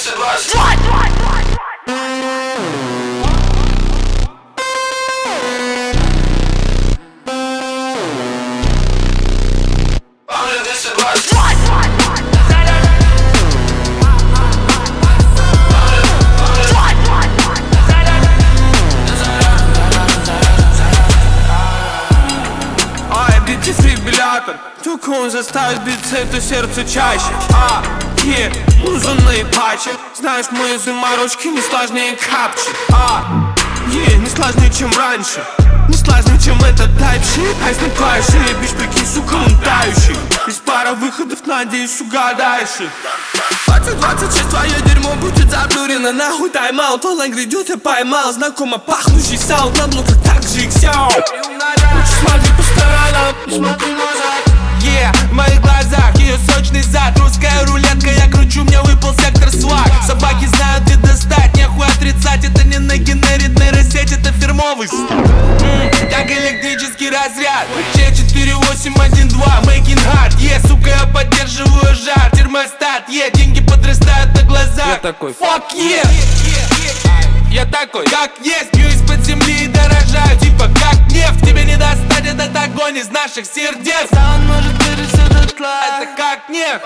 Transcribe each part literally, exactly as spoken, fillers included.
Только он заставит биться это сердце чаще. А, е, лузанные патчи. Знаешь, мои заморочки не сложнее капчи. А, е, не сложнее, чем раньше. Не сложнее, чем этот тайп-шит. А если клавиши, бич, прикинь, сука, он тающий. Есть пара выходов, надеюсь, угадаешь их. двадцать двадцать шесть, твое дерьмо будет заблюрено. Нахуй тайм-аут, онлайн грядет, я поймал. Знакомо пахнущий саунд, на блоках так же и ксяо. Лучше смотри по сторонам, не смотри назад. Yeah, в моих глазах ее сочный зад. Русская рулетка, я кручу, мне выпал сектор свак. Собаки знают, где достать, нехуй отрицать. Это не на генерит нейросеть, это фирмовый mm, так электрический разряд. Че четыре восемь один два, making hard. Yeah, сука, я поддерживаю жар. Термостат, yeah, деньги подрастают на глазах. Я такой, fuck yeah. Я такой, как есть, пью из-под земли и дорожаю. Типа как нефть, тебе не достать этот огонь из наших сердец. А он может вырасти до тла. Это как нефть.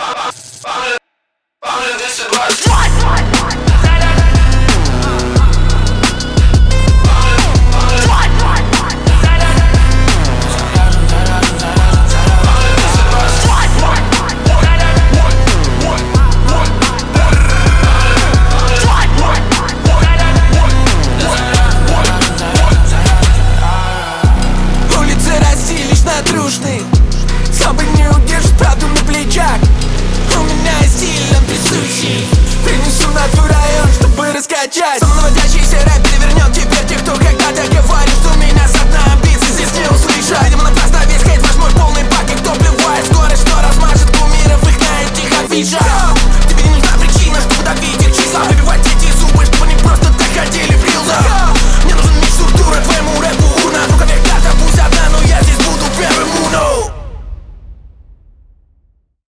Слабый не удержит правду на плечах. У меня стиль нам присущий. Принесу на твой район, чтобы раскачать. Самонаводящийся рэп перевернет теперь тех, кто когда-то говорит, что у меня с одной амбиции здесь не услышать. Видимо, напрасно весь хейт, ваш мой полный пак. И кто плевает скорость, что размажет кумиров их на этих афишах.